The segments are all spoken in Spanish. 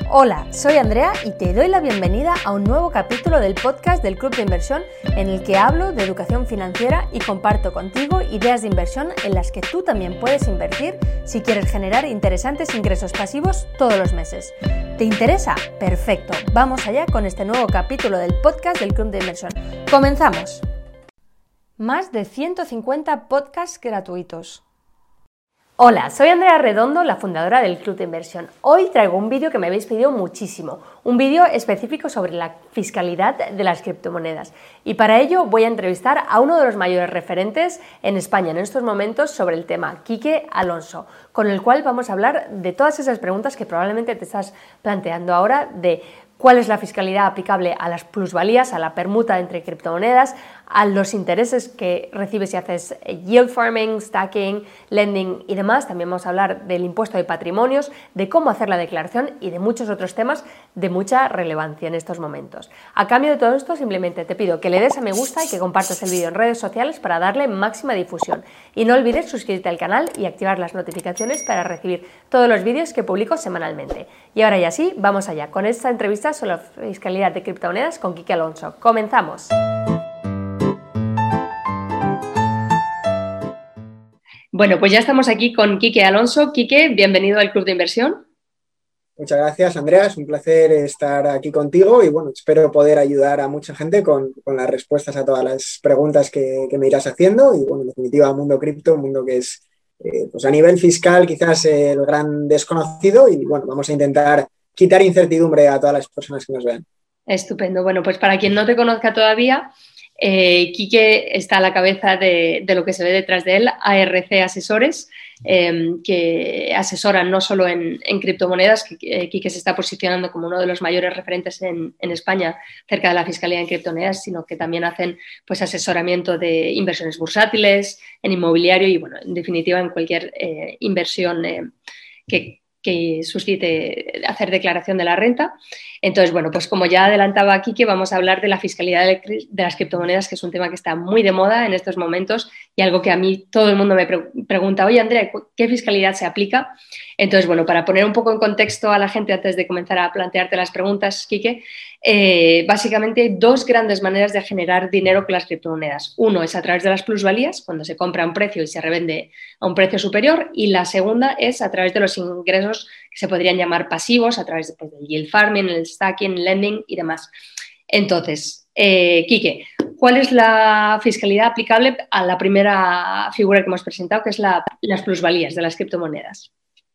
Hola, soy Andrea y te doy la bienvenida a un nuevo capítulo del podcast del Club de Inversión en el que hablo de educación financiera y comparto contigo ideas de inversión en las que tú también puedes invertir si quieres generar interesantes ingresos pasivos todos los meses. ¿Te interesa? Perfecto, vamos allá con este nuevo capítulo del podcast del Club de Inversión. ¡Comenzamos! Más de 150 podcasts gratuitos. Hola, soy Andrea Redondo, la fundadora del Club de Inversión. Hoy traigo un vídeo que me habéis pedido muchísimo, un vídeo específico sobre la fiscalidad de las criptomonedas. Y para ello voy a entrevistar a uno de los mayores referentes en España en estos momentos sobre el tema, Quique Alonso, con el cual vamos a hablar de todas esas preguntas que probablemente te estás planteando ahora de cuál es la fiscalidad aplicable a las plusvalías, a la permuta entre criptomonedas, a los intereses que recibes si haces yield farming, stacking, lending y demás. También vamos a hablar del impuesto de patrimonios, de cómo hacer la declaración y de muchos otros temas de mucha relevancia en estos momentos. A cambio de todo esto, simplemente te pido que le des a me gusta y que compartas el vídeo en redes sociales para darle máxima difusión. Y no olvides suscribirte al canal y activar las notificaciones para recibir todos los vídeos que publico semanalmente. Y ahora ya sí, vamos allá con esta entrevista sobre la fiscalidad de criptomonedas con Quique Alonso. ¡Comenzamos! Bueno, pues ya estamos aquí con Quique Alonso. Quique, bienvenido al Club de Inversión. Muchas gracias, Andrea. Es un placer estar aquí contigo y bueno, espero poder ayudar a mucha gente con las respuestas a todas las preguntas que me irás haciendo. Y bueno, en definitiva, mundo cripto, un mundo que es pues a nivel fiscal quizás el gran desconocido y bueno, vamos a intentar quitar incertidumbre a todas las personas que nos vean. Estupendo. Bueno, pues para quien no te conozca todavía, Quique está a la cabeza de lo que se ve detrás de él, ARC Asesores, que asesoran no solo en criptomonedas. Quique se está posicionando como uno de los mayores referentes en España cerca de la fiscalidad en criptomonedas, sino que también hacen pues, asesoramiento de inversiones bursátiles, en inmobiliario y, bueno, en definitiva, en cualquier inversión que suscite hacer declaración de la renta. Entonces, bueno, pues como ya adelantaba aquí, que vamos a hablar de la fiscalidad de las criptomonedas, que es un tema que está muy de moda en estos momentos y algo que a mí todo el mundo me pregunta, oye, Andrea, ¿qué fiscalidad se aplica? Entonces, bueno, para poner un poco en contexto a la gente antes de comenzar a plantearte las preguntas, Quique, básicamente hay dos grandes maneras de generar dinero con las criptomonedas. Uno es a través de las plusvalías, cuando se compra a un precio y se revende a un precio superior, y la segunda es a través de los ingresos que se podrían llamar pasivos, a través del yield farming, el stacking, lending y demás. Entonces, Quique, ¿cuál es la fiscalidad aplicable a la primera figura que hemos presentado, que es las plusvalías de las criptomonedas?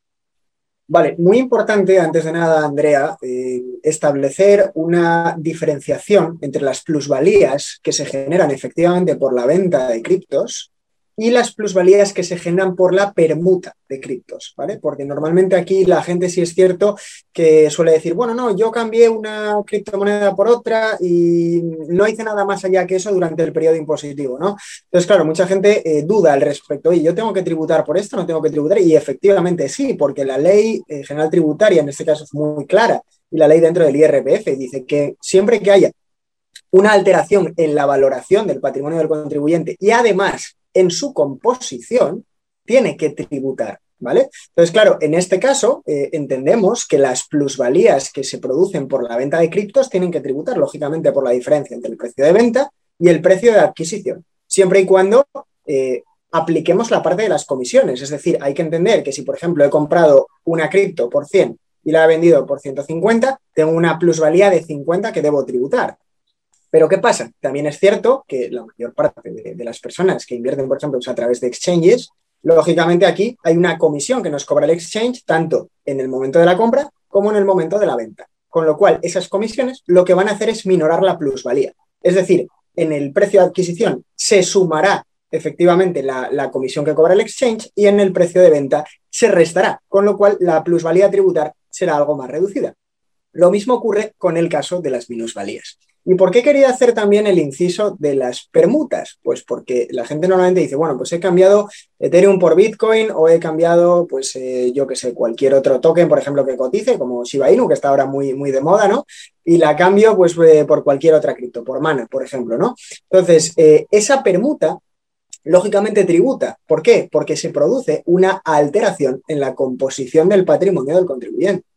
Vale, muy importante, antes de nada, Andrea, establecer una diferenciación entre las plusvalías que se generan efectivamente por la venta de criptos y las plusvalías que se generan por la permuta de criptos, ¿vale? Porque normalmente aquí la gente sí es cierto que suele decir, bueno, no, yo cambié una criptomoneda por otra y no hice nada más allá que eso durante el periodo impositivo, ¿no? Entonces, claro, mucha gente duda al respecto, y yo tengo que tributar por esto, no tengo que tributar, y efectivamente sí, porque la ley general tributaria en este caso es muy clara, y la ley dentro del IRPF dice que siempre que haya una alteración en la valoración del patrimonio del contribuyente y además en su composición, tiene que tributar, ¿vale? Entonces, claro, en este caso entendemos que las plusvalías que se producen por la venta de criptos tienen que tributar, lógicamente, por la diferencia entre el precio de venta y el precio de adquisición, siempre y cuando apliquemos la parte de las comisiones. Es decir, hay que entender que si, por ejemplo, he comprado una cripto por 100 y la he vendido por 150, tengo una plusvalía de 50 que debo tributar. Pero ¿qué pasa? También es cierto que la mayor parte de las personas que invierten, por ejemplo, a través de exchanges, lógicamente aquí hay una comisión que nos cobra el exchange tanto en el momento de la compra como en el momento de la venta. Con lo cual, esas comisiones lo que van a hacer es minorar la plusvalía. Es decir, en el precio de adquisición se sumará efectivamente la comisión que cobra el exchange y en el precio de venta se restará, con lo cual la plusvalía a tributar será algo más reducida. Lo mismo ocurre con el caso de las minusvalías. ¿Y por qué quería hacer también el inciso de las permutas? Pues porque la gente normalmente dice, bueno, pues he cambiado Ethereum por Bitcoin o he cambiado, pues yo qué sé, cualquier otro token, por ejemplo, que cotice, como Shiba Inu, que está ahora muy, muy de moda, ¿no? Y la cambio pues por cualquier otra cripto, por Mana, por ejemplo, ¿no? Entonces, esa permuta lógicamente tributa. ¿Por qué? Porque se produce una alteración en la composición del patrimonio del contribuyente.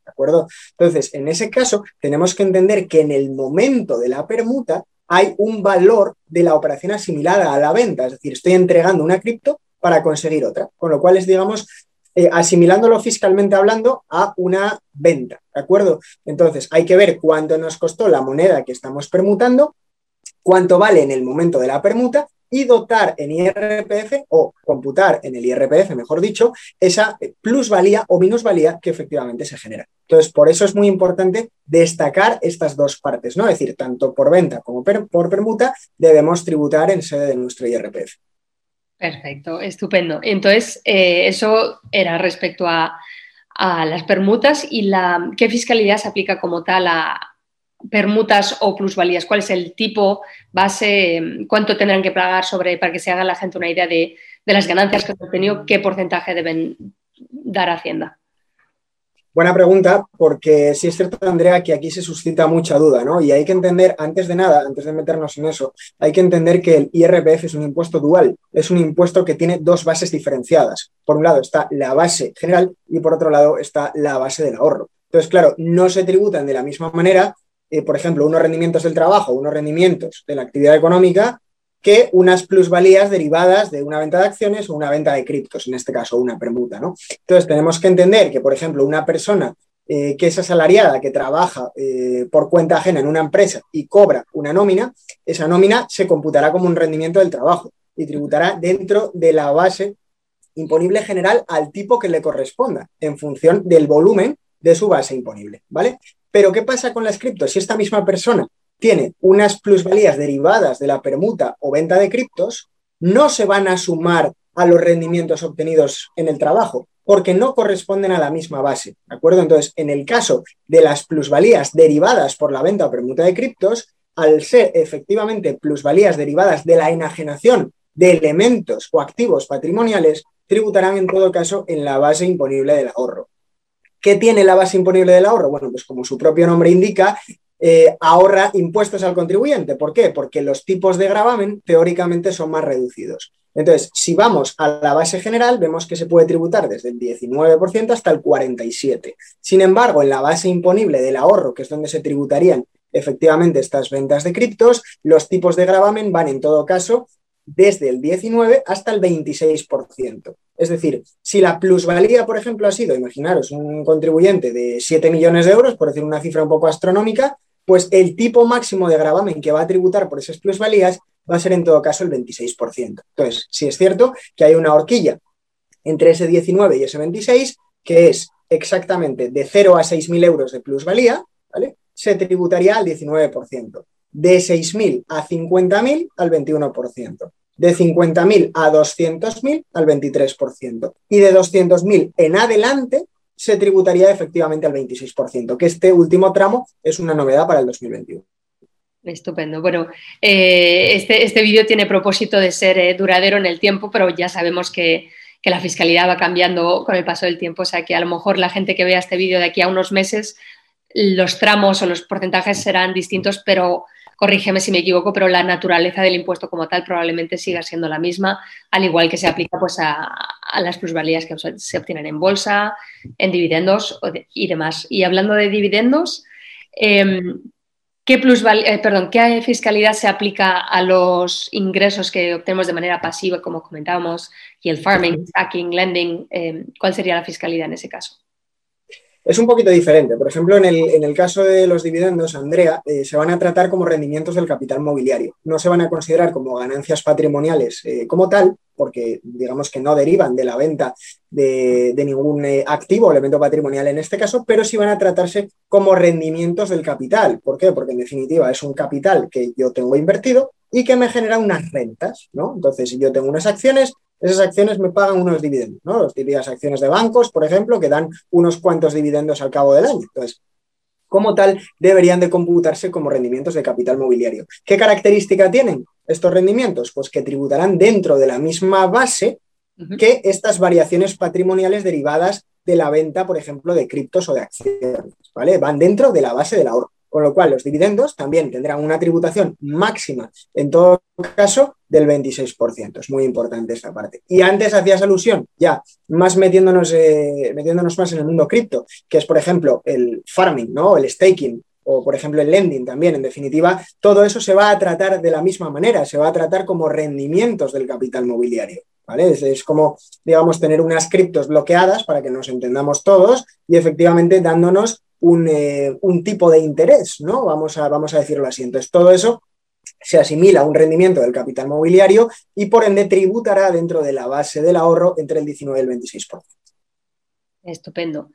¿de acuerdo? Entonces, en ese caso, tenemos que entender que en el momento de la permuta hay un valor de la operación asimilada a la venta, es decir, estoy entregando una cripto para conseguir otra, con lo cual es, digamos, asimilándolo fiscalmente hablando a una venta, ¿de acuerdo? Entonces, hay que ver cuánto nos costó la moneda que estamos permutando, cuánto vale en el momento de la permuta y dotar en IRPF o computar en el IRPF, mejor dicho, esa plusvalía o minusvalía que efectivamente se genera. Entonces, por eso es muy importante destacar estas dos partes, ¿no? Es decir, tanto por venta como por permuta debemos tributar en sede de nuestro IRPF. Perfecto, estupendo. Entonces, eso era respecto a las permutas y ¿qué fiscalidad se aplica como tal a permutas o plusvalías? ¿Cuál es el tipo base? ¿Cuánto tendrán que pagar para que se haga la gente una idea de las ganancias que han obtenido? ¿Qué porcentaje deben dar a Hacienda? Buena pregunta, porque sí es cierto, Andrea, que aquí se suscita mucha duda, ¿no? Y hay que entender, antes de nada, antes de meternos en eso, hay que entender que el IRPF es un impuesto dual, es un impuesto que tiene dos bases diferenciadas. Por un lado está la base general y por otro lado está la base del ahorro. Entonces, claro, no se tributan de la misma manera, por ejemplo, unos rendimientos del trabajo, unos rendimientos de la actividad económica, que unas plusvalías derivadas de una venta de acciones o una venta de criptos, en este caso una permuta, ¿no? Entonces tenemos que entender que, por ejemplo, una persona que es asalariada, que trabaja por cuenta ajena en una empresa y cobra una nómina, esa nómina se computará como un rendimiento del trabajo y tributará dentro de la base imponible general al tipo que le corresponda, en función del volumen de su base imponible, ¿vale? Pero ¿qué pasa con las criptos? Si esta misma persona tiene unas plusvalías derivadas de la permuta o venta de criptos, no se van a sumar a los rendimientos obtenidos en el trabajo, porque no corresponden a la misma base, ¿de acuerdo? Entonces, en el caso de las plusvalías derivadas por la venta o permuta de criptos, al ser efectivamente plusvalías derivadas de la enajenación de elementos o activos patrimoniales, tributarán en todo caso en la base imponible del ahorro. ¿Qué tiene la base imponible del ahorro? Bueno, pues como su propio nombre indica, ahorra impuestos al contribuyente. ¿Por qué? Porque los tipos de gravamen teóricamente son más reducidos. Entonces, si vamos a la base general, vemos que se puede tributar desde el 19% hasta el 47%. Sin embargo, en la base imponible del ahorro, que es donde se tributarían efectivamente estas ventas de criptos, los tipos de gravamen van en todo caso desde el 19 hasta el 26%. Es decir, si la plusvalía, por ejemplo, ha sido, imaginaros, un contribuyente de 7 millones de euros, por decir una cifra un poco astronómica, pues el tipo máximo de gravamen que va a tributar por esas plusvalías va a ser en todo caso el 26%. Entonces, sí es cierto que hay una horquilla entre ese 19 y ese 26, que es exactamente de 0 a 6.000 euros de plusvalía, ¿vale? Se tributaría al 19%. De 6.000 a 50.000 al 21%. De 50.000 a 200.000 al 23%. Y de 200.000 en adelante se tributaría efectivamente al 26%, que este último tramo es una novedad para el 2021. Estupendo. Bueno, este vídeo tiene propósito de ser duradero en el tiempo, pero ya sabemos que la fiscalidad va cambiando con el paso del tiempo, o sea que a lo mejor la gente que vea este vídeo de aquí a unos meses, los tramos o los porcentajes serán distintos, pero corrígeme si me equivoco, pero la naturaleza del impuesto como tal probablemente siga siendo la misma, al igual que se aplica pues, a las plusvalías que se obtienen en bolsa, en dividendos y demás. Y hablando de dividendos, ¿qué fiscalidad se aplica a los ingresos que obtenemos de manera pasiva, como comentábamos, y el farming, stacking, lending? ¿Cuál sería la fiscalidad en ese caso? Es un poquito diferente. Por ejemplo, en el caso de los dividendos, Andrea, se van a tratar como rendimientos del capital mobiliario. No se van a considerar como ganancias patrimoniales como tal, porque digamos que no derivan de la venta de ningún activo o elemento patrimonial en este caso, pero sí van a tratarse como rendimientos del capital. ¿Por qué? Porque en definitiva es un capital que yo tengo invertido y que me genera unas rentas, ¿no? Entonces, si yo tengo unas acciones, esas acciones me pagan unos dividendos, ¿no? Las típicas acciones de bancos, por ejemplo, que dan unos cuantos dividendos al cabo del año. Entonces, como tal, deberían de computarse como rendimientos de capital mobiliario. ¿Qué característica tienen estos rendimientos? Pues que tributarán dentro de la misma base que estas variaciones patrimoniales derivadas de la venta, por ejemplo, de criptos o de acciones, ¿vale? Van dentro de la base del ahorro. Con lo cual, los dividendos también tendrán una tributación máxima, en todo caso, del 26%. Es muy importante esta parte. Y antes hacías alusión, ya más metiéndonos más en el mundo cripto, que es, por ejemplo, el farming, ¿no? El staking, o por ejemplo el lending también. En definitiva, todo eso se va a tratar de la misma manera, se va a tratar como rendimientos del capital mobiliario. ¿Vale? Es como, digamos, tener unas criptos bloqueadas para que nos entendamos todos y efectivamente dándonos un tipo de interés, ¿no? Vamos a decirlo así. Entonces, todo eso se asimila a un rendimiento del capital mobiliario y por ende tributará dentro de la base del ahorro entre el 19 y el 26%. Estupendo.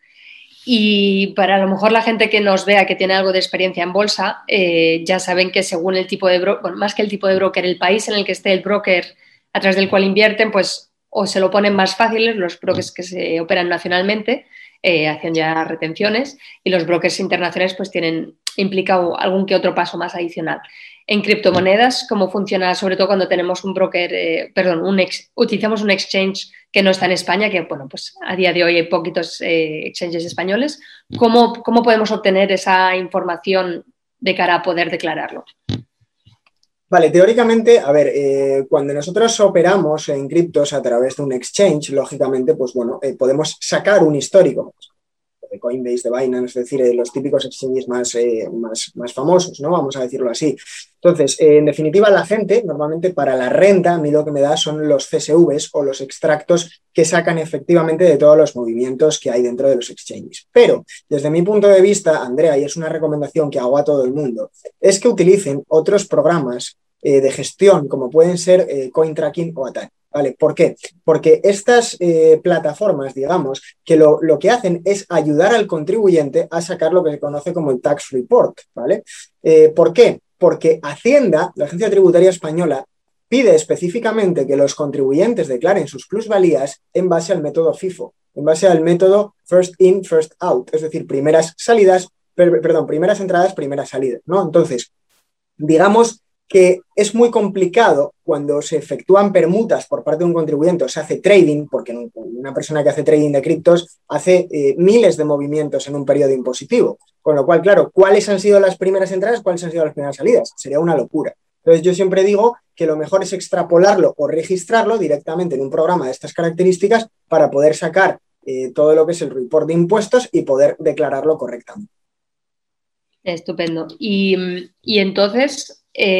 Y para a lo mejor la gente que nos vea que tiene algo de experiencia en bolsa, ya saben que según el tipo de broker, bueno, más que el tipo de broker, el país en el que esté el broker a través del cual invierten, pues o se lo ponen más fáciles los brokers que se operan nacionalmente, hacen ya retenciones, y los brokers internacionales pues tienen implicado algún que otro paso más adicional. En criptomonedas, ¿cómo funciona? Sobre todo cuando tenemos un broker, utilizamos un exchange que no está en España, que bueno, pues a día de hoy hay poquitos exchanges españoles. ¿Cómo podemos obtener esa información de cara a poder declararlo? Vale, teóricamente, a ver, cuando nosotros operamos en criptos a través de un exchange, lógicamente, pues bueno, podemos sacar un histórico de Coinbase, de Binance, es decir, los típicos exchanges más famosos, ¿no? Vamos a decirlo así. Entonces, en definitiva, la gente, normalmente para la renta, a mí lo que me da son los CSVs o los extractos que sacan efectivamente de todos los movimientos que hay dentro de los exchanges. Pero, desde mi punto de vista, Andrea, y es una recomendación que hago a todo el mundo, es que utilicen otros programas de gestión, como pueden ser CoinTracking o Atari. ¿Vale? ¿Por qué? Porque estas plataformas, digamos, que lo que hacen es ayudar al contribuyente a sacar lo que se conoce como el tax report, ¿vale? ¿Por qué? Porque Hacienda, la Agencia Tributaria Española, pide específicamente que los contribuyentes declaren sus plusvalías en base al método FIFO, en base al método first in, first out, es decir, primeras entradas, primeras salidas, ¿no? Entonces, digamos que es muy complicado cuando se efectúan permutas por parte de un contribuyente o se hace trading, porque una persona que hace trading de criptos hace miles de movimientos en un periodo impositivo. Con lo cual, claro, ¿cuáles han sido las primeras entradas? ¿Cuáles han sido las primeras salidas? Sería una locura. Entonces, yo siempre digo que lo mejor es extrapolarlo o registrarlo directamente en un programa de estas características para poder sacar todo lo que es el report de impuestos y poder declararlo correctamente. Estupendo. Y entonces,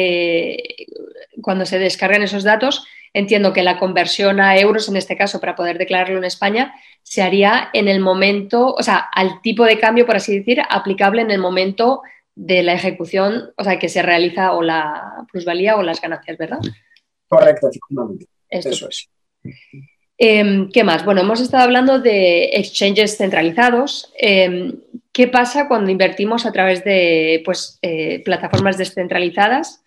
cuando se descargan esos datos, entiendo que la conversión a euros, en este caso, para poder declararlo en España, se haría en el momento, o sea, al tipo de cambio, por así decir, aplicable en el momento de la ejecución, o sea, que se realiza o la plusvalía o las ganancias, ¿verdad? Correcto, efectivamente. Eso es. ¿Qué más? Bueno, hemos estado hablando de exchanges centralizados. ¿Qué pasa cuando invertimos a través de plataformas descentralizadas?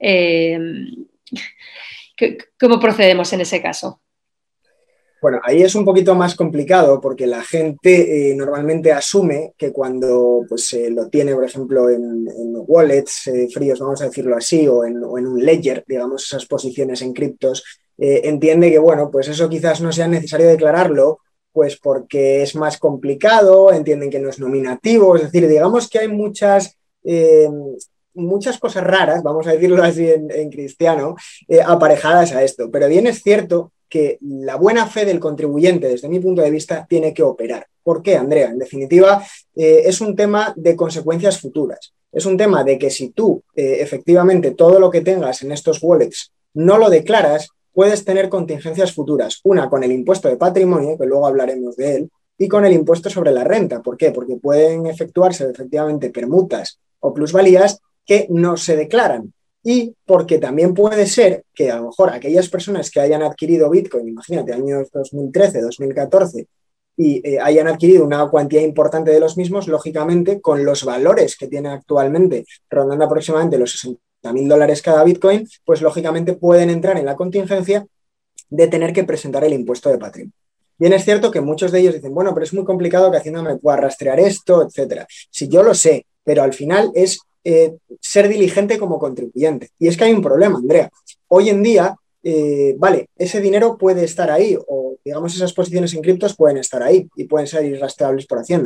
¿Cómo procedemos en ese caso? Bueno, ahí es un poquito más complicado porque la gente normalmente asume que cuando pues, lo tiene, por ejemplo, en wallets fríos, vamos a decirlo así, o en un ledger, digamos, esas posiciones en criptos, entiende que, bueno, pues eso quizás no sea necesario declararlo, pues porque es más complicado, entienden que no es nominativo, es decir, digamos que hay muchas cosas raras, vamos a decirlo así en cristiano, aparejadas a esto. Pero bien es cierto que la buena fe del contribuyente, desde mi punto de vista, tiene que operar. ¿Por qué, Andrea? En definitiva, es un tema de consecuencias futuras. Es un tema de que si tú, efectivamente, todo lo que tengas en estos wallets no lo declaras, puedes tener contingencias futuras. Una con el impuesto de patrimonio, que luego hablaremos de él, y con el impuesto sobre la renta. ¿Por qué? Porque pueden efectuarse, efectivamente, permutas o plusvalías que no se declaran. Y porque también puede ser que a lo mejor aquellas personas que hayan adquirido Bitcoin, imagínate, años 2013, 2014, y hayan adquirido una cuantía importante de los mismos, lógicamente, con los valores que tiene actualmente, rondando aproximadamente los $60.000 cada Bitcoin, pues lógicamente pueden entrar en la contingencia de tener que presentar el impuesto de patrimonio. Bien es cierto que muchos de ellos dicen, bueno, pero es muy complicado que Hacienda me pueda rastrear esto, etcétera. Si yo lo sé, pero al final es ser diligente como contribuyente. Y es que hay un problema, Andrea. Hoy en día, vale, ese dinero puede estar ahí o, digamos, esas posiciones en criptos pueden estar ahí y pueden ser irrastreables por Hacienda.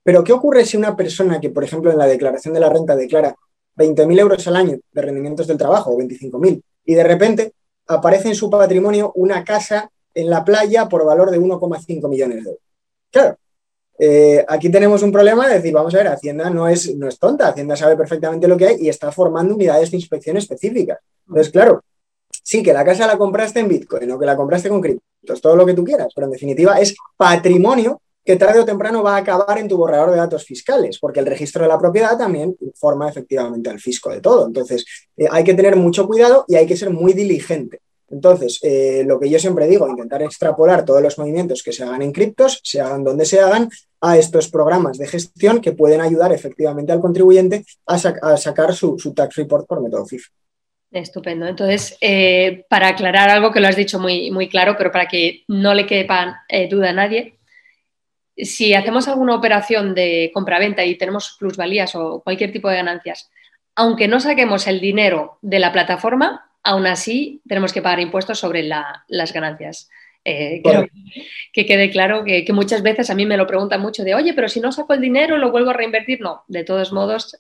Pero ¿qué ocurre si una persona que, por ejemplo, en la declaración de la renta declara 20.000 euros al año de rendimientos del trabajo o 25.000 y de repente aparece en su patrimonio una casa en la playa por valor de 1,5 millones de euros? Claro, aquí tenemos un problema de decir, vamos a ver, Hacienda no es tonta, Hacienda sabe perfectamente lo que hay y está formando unidades de inspección específicas. Entonces, claro, sí, que la casa la compraste en Bitcoin o que la compraste con criptos, todo lo que tú quieras, pero en definitiva es patrimonio que tarde o temprano va a acabar en tu borrador de datos fiscales, porque el registro de la propiedad también informa efectivamente al fisco de todo. Entonces, hay que tener mucho cuidado y hay que ser muy diligente. Entonces, lo que yo siempre digo, intentar extrapolar todos los movimientos que se hagan en criptos, se hagan donde se hagan, a estos programas de gestión que pueden ayudar efectivamente al contribuyente a sacar su tax report por método FIF. Estupendo. Entonces, para aclarar algo que lo has dicho muy, muy claro, pero para que no le quepa duda a nadie, si hacemos alguna operación de compraventa y tenemos plusvalías o cualquier tipo de ganancias, aunque no saquemos el dinero de la plataforma, aún así tenemos que pagar impuestos sobre las ganancias. Quiero que quede claro que muchas veces a mí me lo preguntan mucho de, oye, pero si no saco el dinero, ¿lo vuelvo a reinvertir? No, de todos modos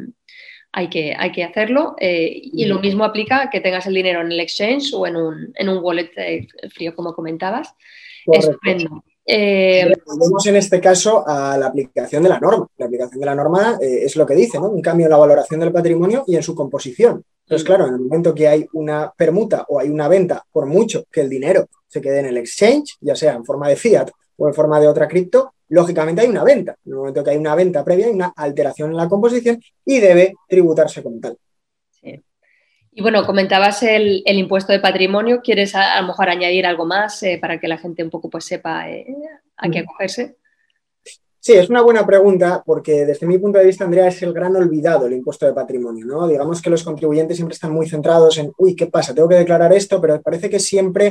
hay que hacerlo y lo mismo aplica que tengas el dinero en el exchange o en un wallet frío, como comentabas. Correcto. Estupendo. Volvemos en este caso a la aplicación de la norma. La aplicación de la norma es lo que dice, ¿no? Un cambio en la valoración del patrimonio y en su composición. Entonces, claro, en el momento que hay una permuta o hay una venta, por mucho que el dinero se quede en el exchange, ya sea en forma de fiat o en forma de otra cripto, lógicamente hay una venta. En el momento que hay una venta previa, hay una alteración en la composición y debe tributarse como tal. Sí. Y bueno, comentabas el impuesto de patrimonio. ¿Quieres a lo mejor añadir algo más para que la gente un poco pues sepa a qué acogerse? Sí, es una buena pregunta porque desde mi punto de vista, Andrea, es el gran olvidado el impuesto de patrimonio, ¿no? Digamos que los contribuyentes siempre están muy centrados en, uy, ¿qué pasa? Tengo que declarar esto, pero parece que siempre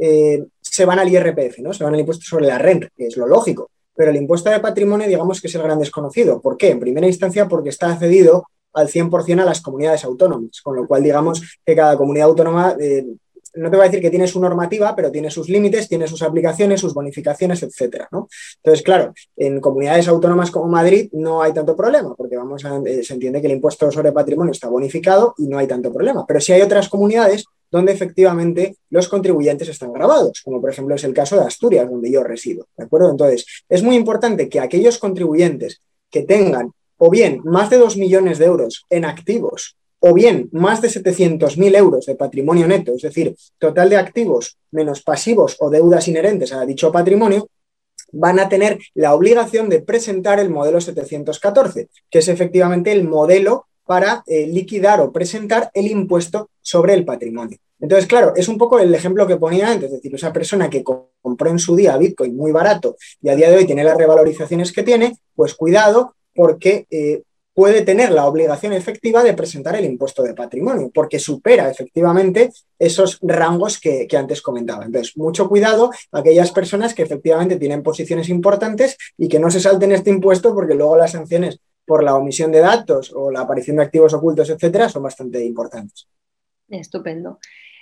se van al IRPF, ¿no? Se van al impuesto sobre la renta, que es lo lógico. Pero el impuesto de patrimonio, digamos que es el gran desconocido. ¿Por qué? En primera instancia, porque está cedido al 100% a las comunidades autónomas, con lo cual digamos que cada comunidad autónoma, no te voy a decir que tiene su normativa, pero tiene sus límites, tiene sus aplicaciones, sus bonificaciones, etcétera, ¿no? Entonces, claro, en comunidades autónomas como Madrid no hay tanto problema, porque se entiende que el impuesto sobre patrimonio está bonificado y no hay tanto problema, pero sí hay otras comunidades donde efectivamente los contribuyentes están gravados, como por ejemplo es el caso de Asturias, donde yo resido, ¿de acuerdo? Entonces, es muy importante que aquellos contribuyentes que tengan o bien más de 2 millones de euros en activos o bien más de 700.000 euros de patrimonio neto, es decir, total de activos menos pasivos o deudas inherentes a dicho patrimonio, van a tener la obligación de presentar el modelo 714, que es efectivamente el modelo para liquidar o presentar el impuesto sobre el patrimonio. Entonces, claro, es un poco el ejemplo que ponía antes, es decir, esa persona que compró en su día Bitcoin muy barato y a día de hoy tiene las revalorizaciones que tiene, pues cuidado porque puede tener la obligación efectiva de presentar el impuesto de patrimonio, porque supera efectivamente esos rangos que antes comentaba. Entonces, mucho cuidado a aquellas personas que efectivamente tienen posiciones importantes y que no se salten este impuesto, porque luego las sanciones por la omisión de datos o la aparición de activos ocultos, etcétera, son bastante importantes. Estupendo.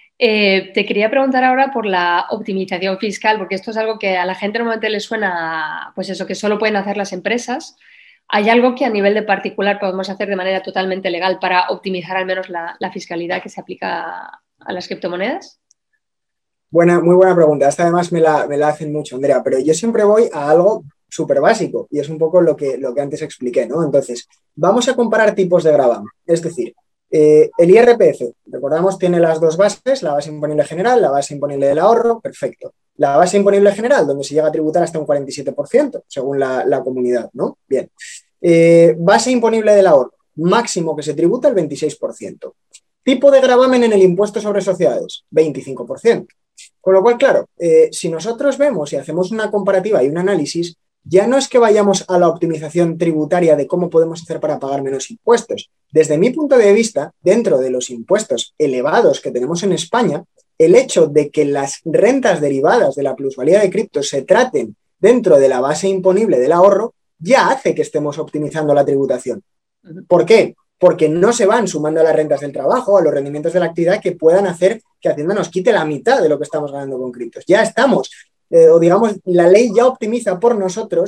Te quería preguntar ahora por la optimización fiscal, porque esto es algo que a la gente normalmente le suena, pues eso, que solo pueden hacer las empresas. ¿Hay algo que a nivel de particular podemos hacer de manera totalmente legal para optimizar al menos la fiscalidad que se aplica a las criptomonedas? Muy buena pregunta. Esta además me la hacen mucho, Andrea, pero yo siempre voy a algo súper básico y es un poco lo que antes expliqué, ¿no? Entonces, vamos a comparar tipos de gravamen. Es decir, el IRPF, recordamos, tiene las dos bases, la base imponible general, la base imponible del ahorro, perfecto. La base imponible general, donde se llega a tributar hasta un 47%, según la comunidad, ¿no? Bien. Base imponible del ahorro, máximo que se tributa el 26%. Tipo de gravamen en el impuesto sobre sociedades, 25%. Con lo cual, claro, si nosotros vemos y hacemos una comparativa y un análisis, ya no es que vayamos a la optimización tributaria de cómo podemos hacer para pagar menos impuestos. Desde mi punto de vista, dentro de los impuestos elevados que tenemos en España, el hecho de que las rentas derivadas de la plusvalía de criptos se traten dentro de la base imponible del ahorro ya hace que estemos optimizando la tributación. ¿Por qué? Porque no se van sumando a las rentas del trabajo, a los rendimientos de la actividad que puedan hacer que Hacienda nos quite la mitad de lo que estamos ganando con criptos. Ya estamos, o digamos, la ley ya optimiza por nosotros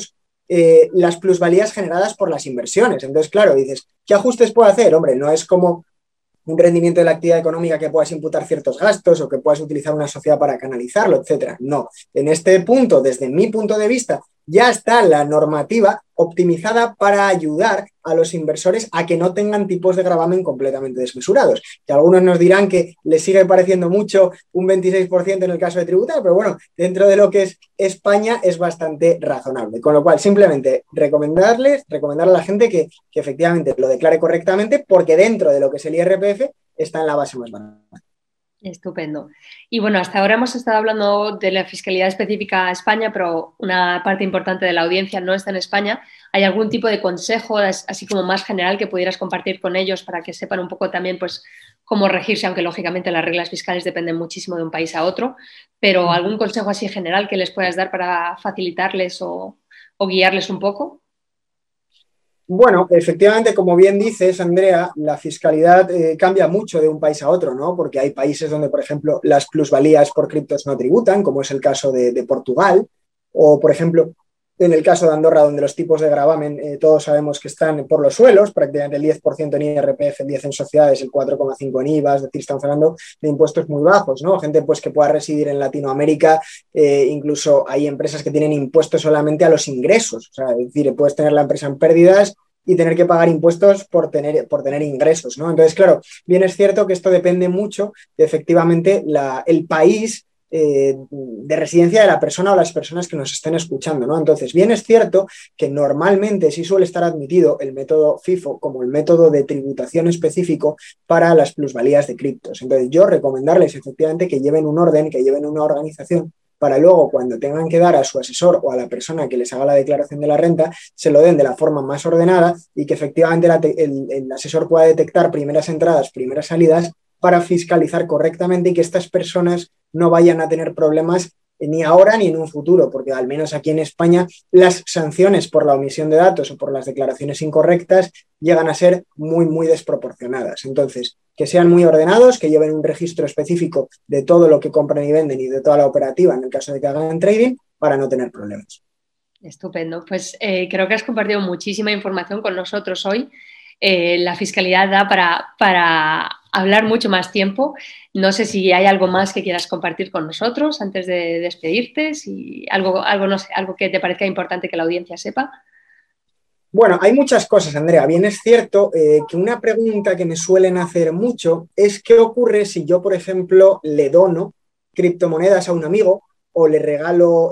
las plusvalías generadas por las inversiones. Entonces, claro, dices, ¿qué ajustes puedo hacer? Hombre, no es como un rendimiento de la actividad económica que puedas imputar ciertos gastos o que puedas utilizar una sociedad para canalizarlo, etcétera. No, en este punto, desde mi punto de vista, ya está la normativa optimizada para ayudar a los inversores a que no tengan tipos de gravamen completamente desmesurados. Que algunos nos dirán que les sigue pareciendo mucho un 26% en el caso de tributar, pero bueno, dentro de lo que es España es bastante razonable. Con lo cual, simplemente recomendarle a la gente que efectivamente lo declare correctamente, porque dentro de lo que es el IRPF está en la base más barata. Estupendo. Y bueno, hasta ahora hemos estado hablando de la fiscalidad específica a España, pero una parte importante de la audiencia no está en España. ¿Hay algún tipo de consejo, así como más general, que pudieras compartir con ellos para que sepan un poco también pues, cómo regirse, aunque lógicamente las reglas fiscales dependen muchísimo de un país a otro, pero algún consejo así general que les puedas dar para facilitarles o guiarles un poco? Bueno, efectivamente, como bien dices, Andrea, la fiscalidad cambia mucho de un país a otro, ¿no? Porque hay países donde, por ejemplo, las plusvalías por criptos no tributan, como es el caso de Portugal, o, por ejemplo, en el caso de Andorra, donde los tipos de gravamen todos sabemos que están por los suelos, prácticamente el 10% en IRPF, el 10% en sociedades, el 4,5% en IVA, es decir, estamos hablando de impuestos muy bajos, ¿no? Gente pues, que pueda residir en Latinoamérica, incluso hay empresas que tienen impuestos solamente a los ingresos, o sea, es decir, puedes tener la empresa en pérdidas y tener que pagar impuestos por tener ingresos, ¿no? Entonces, claro, bien es cierto que esto depende mucho de efectivamente el país de residencia de la persona o las personas que nos estén escuchando, ¿no? Entonces, bien es cierto que normalmente sí suele estar admitido el método FIFO como el método de tributación específico para las plusvalías de criptos. Entonces, yo recomendarles efectivamente que lleven un orden, que lleven una organización para luego cuando tengan que dar a su asesor o a la persona que les haga la declaración de la renta, se lo den de la forma más ordenada y que efectivamente el asesor pueda detectar primeras entradas, primeras salidas para fiscalizar correctamente y que estas personas no vayan a tener problemas ni ahora ni en un futuro, porque al menos aquí en España las sanciones por la omisión de datos o por las declaraciones incorrectas llegan a ser muy, muy desproporcionadas. Entonces, que sean muy ordenados, que lleven un registro específico de todo lo que compran y venden y de toda la operativa en el caso de que hagan trading para no tener problemas. Estupendo. Pues creo que has compartido muchísima información con nosotros hoy. La fiscalidad da para hablar mucho más tiempo. No sé si hay algo más que quieras compartir con nosotros antes de despedirte, si no sé, algo que te parezca importante que la audiencia sepa. Bueno, hay muchas cosas, Andrea. Bien es cierto que una pregunta que me suelen hacer mucho es qué ocurre si yo, por ejemplo, le dono criptomonedas a un amigo o le regalo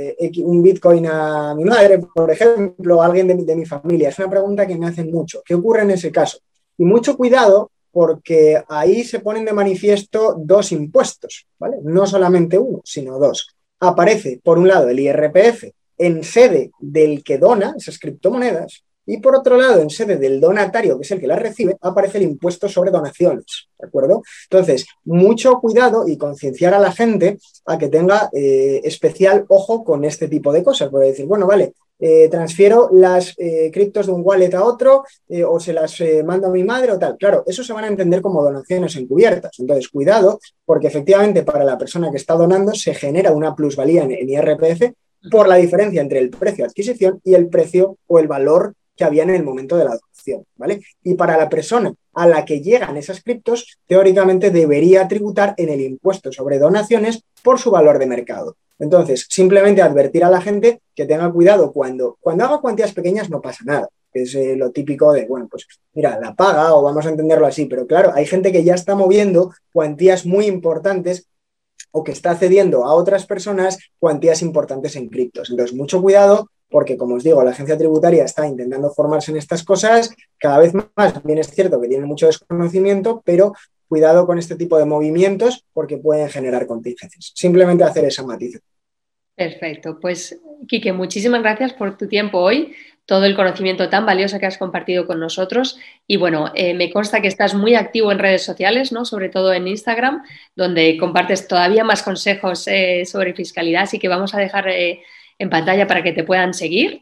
un Bitcoin a mi madre, por ejemplo, a alguien de mi familia. Es una pregunta que me hacen mucho. ¿Qué ocurre en ese caso? Y mucho cuidado porque ahí se ponen de manifiesto dos impuestos, ¿vale? No solamente uno, sino dos. Aparece, por un lado, el IRPF en sede del que dona esas criptomonedas y por otro lado, en sede del donatario, que es el que las recibe, aparece el impuesto sobre donaciones, ¿de acuerdo? Entonces, mucho cuidado y concienciar a la gente a que tenga especial ojo con este tipo de cosas, puede decir, bueno, vale, transfiero las criptos de un wallet a otro o se las mando a mi madre o tal. Claro, eso se van a entender como donaciones encubiertas. Entonces, cuidado, porque efectivamente para la persona que está donando se genera una plusvalía en IRPF por la diferencia entre el precio de adquisición y el precio o el valor que había en el momento de la adopción, ¿vale? Y para la persona a la que llegan esas criptos, teóricamente debería tributar en el impuesto sobre donaciones por su valor de mercado. Entonces, simplemente advertir a la gente que tenga cuidado cuando haga cuantías pequeñas no pasa nada. Es lo típico de, bueno, pues mira, la paga o vamos a entenderlo así, pero claro, hay gente que ya está moviendo cuantías muy importantes o que está cediendo a otras personas cuantías importantes en criptos. Entonces, mucho cuidado porque, como os digo, la agencia tributaria está intentando formarse en estas cosas, cada vez más, bien es cierto que tienen mucho desconocimiento, pero cuidado con este tipo de movimientos porque pueden generar contingencias. Simplemente hacer esa matiz. Perfecto. Pues, Quique, muchísimas gracias por tu tiempo hoy, todo el conocimiento tan valioso que has compartido con nosotros. Y bueno, me consta que estás muy activo en redes sociales, ¿no? Sobre todo en Instagram, donde compartes todavía más consejos sobre fiscalidad. Así que vamos a dejar en pantalla para que te puedan seguir.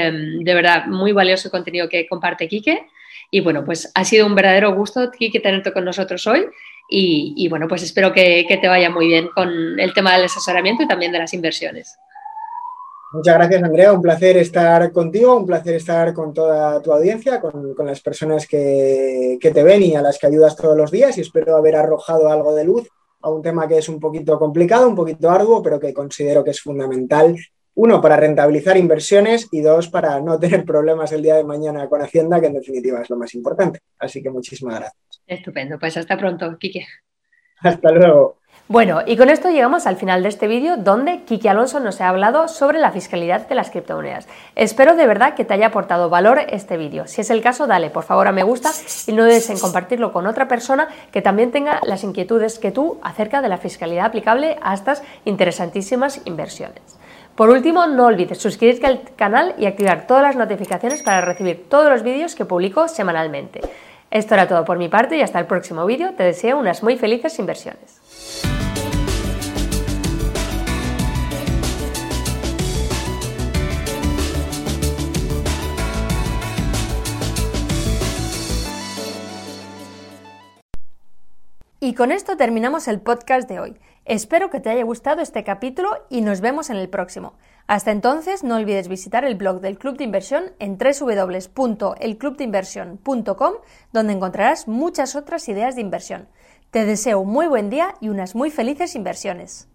De verdad, muy valioso el contenido que comparte Quique. Y bueno, pues ha sido un verdadero gusto, Quique, tenerte con nosotros hoy. Y bueno, pues espero que te vaya muy bien con el tema del asesoramiento y también de las inversiones. Muchas gracias, Andrea. Un placer estar contigo, un placer estar con toda tu audiencia, con las personas que te ven y a las que ayudas todos los días, y espero haber arrojado algo de luz a un tema que es un poquito complicado, un poquito arduo, pero que considero que es fundamental. Uno, para rentabilizar inversiones y dos, para no tener problemas el día de mañana con Hacienda, que en definitiva es lo más importante. Así que muchísimas gracias. Estupendo, pues hasta pronto, Quique. Hasta luego. Bueno, y con esto llegamos al final de este vídeo donde Quique Alonso nos ha hablado sobre la fiscalidad de las criptomonedas. Espero de verdad que te haya aportado valor este vídeo. Si es el caso, dale por favor a me gusta y no dudes en compartirlo con otra persona que también tenga las inquietudes que tú acerca de la fiscalidad aplicable a estas interesantísimas inversiones. Por último, no olvides suscribirte al canal y activar todas las notificaciones para recibir todos los vídeos que publico semanalmente. Esto era todo por mi parte y hasta el próximo vídeo. Te deseo unas muy felices inversiones. Y con esto terminamos el podcast de hoy. Espero que te haya gustado este capítulo y nos vemos en el próximo. Hasta entonces, no olvides visitar el blog del Club de Inversión en www.elclubdeinversion.com, donde encontrarás muchas otras ideas de inversión. Te deseo un muy buen día y unas muy felices inversiones.